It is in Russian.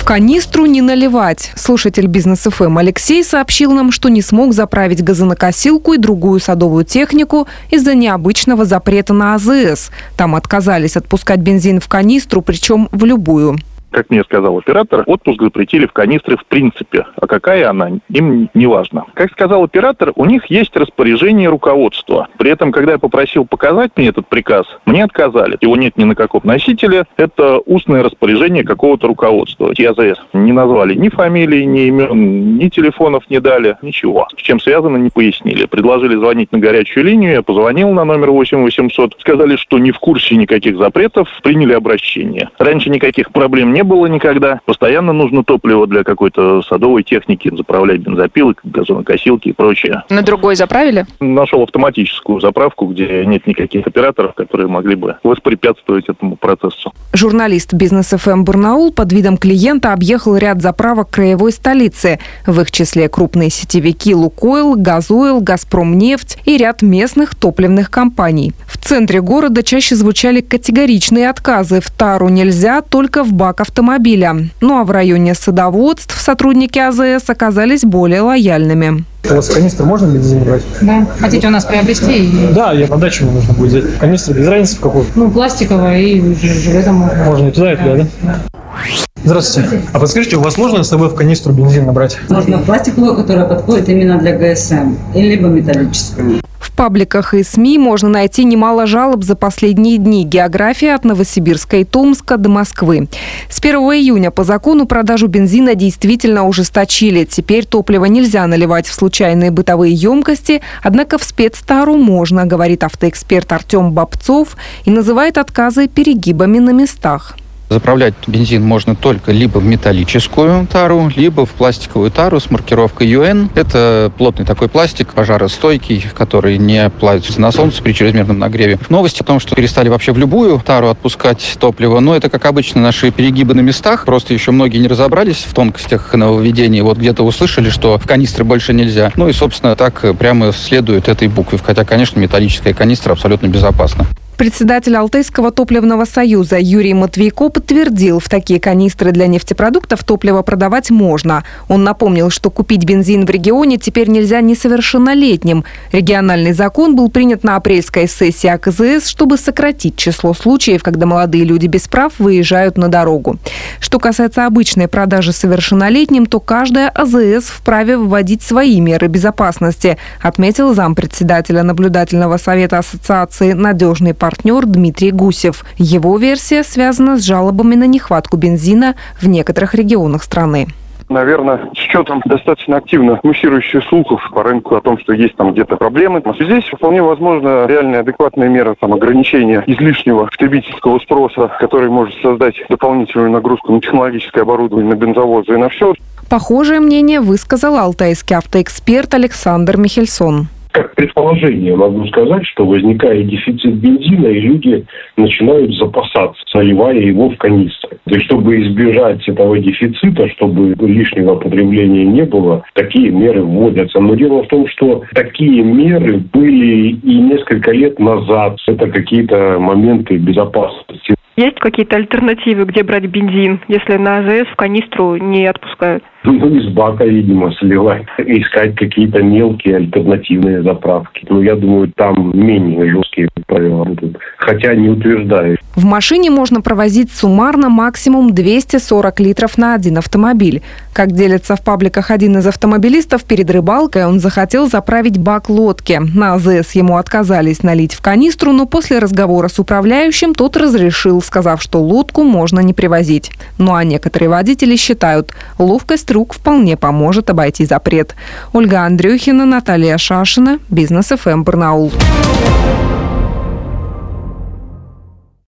В канистру не наливать. Слушатель Бизнес ФМ Алексей сообщил нам, что не смог заправить газонокосилку и другую садовую технику из-за необычного запрета на АЗС. Там отказались отпускать бензин в канистру, причем в любую. Как мне сказал оператор, отпуск запретили в канистре в принципе. А какая она, им не важно. Как сказал оператор, у них есть распоряжение руководства. При этом, когда я попросил показать мне этот приказ, мне отказали. Его нет ни на каком носителе. Это устное распоряжение какого-то руководства. АЗС не назвали ни фамилии, ни имен, ни телефонов не дали, ничего. С чем связано, не пояснили. Предложили звонить на горячую линию. Я позвонил на номер 8800. Сказали, что не в курсе никаких запретов. Приняли обращение. Раньше никаких проблем не было никогда. Постоянно нужно топливо для какой-то садовой техники, заправлять бензопилы, газонокосилки и прочее. На другой заправили? Нашел автоматическую заправку, где нет никаких операторов, которые могли бы воспрепятствовать этому процессу. Журналист Бизнес ФМ Барнаул под видом клиента объехал ряд заправок краевой столицы. В их числе крупные сетевики «Лукойл», «Газойл», «Газпромнефть» и ряд местных топливных компаний. В центре города чаще звучали категоричные отказы. В тару нельзя, только в бак автомобиля. Ну а в районе садоводств сотрудники АЗС оказались более лояльными. У вас канистру можно бензин брать? Да. Хотите у нас приобрести? Да, я на дачу мне нужно будет взять. Канистру без разницы в какую? Пластиковая и железом можно. Можно и туда, и туда, да? Здравствуйте. А подскажите, у вас можно с собой в канистру бензин набрать? Можно пластиковую, которая подходит именно для ГСМ, либо металлическую. В пабликах и СМИ можно найти немало жалоб за последние дни. География от Новосибирска и Томска до Москвы. С 1 июня по закону продажу бензина действительно ужесточили. Теперь топливо нельзя наливать в случайные бытовые емкости, однако в спецтару можно, говорит автоэксперт Артем Бобцов и называет отказы перегибами на местах. Заправлять бензин можно только либо в металлическую тару, либо в пластиковую тару с маркировкой UN. Это плотный такой пластик, пожаростойкий, который не плавится на солнце при чрезмерном нагреве. Новости о том, что перестали вообще в любую тару отпускать топливо, но это, как обычно, наши перегибы на местах. Просто еще многие не разобрались в тонкостях нововведений. Вот где-то услышали, что в канистры больше нельзя. Ну и, собственно, так прямо следует этой букве. Хотя, конечно, металлическая канистра абсолютно безопасна. Председатель Алтайского топливного союза Юрий Матвейко подтвердил, в такие канистры для нефтепродуктов топливо продавать можно. Он напомнил, что купить бензин в регионе теперь нельзя несовершеннолетним. Региональный закон был принят на апрельской сессии АКЗС, чтобы сократить число случаев, когда молодые люди без прав выезжают на дорогу. Что касается обычной продажи совершеннолетним, то каждая АЗС вправе вводить свои меры безопасности, отметил зампредседателя наблюдательного совета Ассоциации «Надежный партнер» Дмитрий Гусев. Его версия связана с жалобами на нехватку бензина в некоторых регионах страны. Наверное, с учетом достаточно активно муссирующих слухов по рынку о том, что есть там где-то проблемы. Здесь вполне возможно реальные адекватные меры ограничения излишнего потребительского спроса, который может создать дополнительную нагрузку на технологическое оборудование, на бензовозы и на все. Похожее мнение высказал алтайский автоэксперт Александр Михельсон. Как предположение могу сказать, что возникает дефицит бензина, и люди начинают запасаться, заливая его в канистры. То есть, чтобы избежать этого дефицита, чтобы лишнего потребления не было, такие меры вводятся. Но дело в том, что такие меры были и несколько лет назад. Это какие-то моменты безопасности. Есть какие-то альтернативы, где брать бензин, если на АЗС в канистру не отпускают? Из бака, видимо, сливать, искать какие-то мелкие альтернативные заправки. Я думаю, там менее жесткие правила будут. Хотя не утверждаю. В машине можно провозить суммарно максимум 240 литров на один автомобиль. Как делится в пабликах один из автомобилистов, перед рыбалкой он захотел заправить бак лодки. На АЗС ему отказались налить в канистру, но после разговора с управляющим тот разрешил, сказав, что лодку можно не привозить. Ну а некоторые водители считают, ловкость рук вполне поможет обойти запрет. Ольга Андрюхина, Наталья Шашина, Бизнес ФМ Барнаул.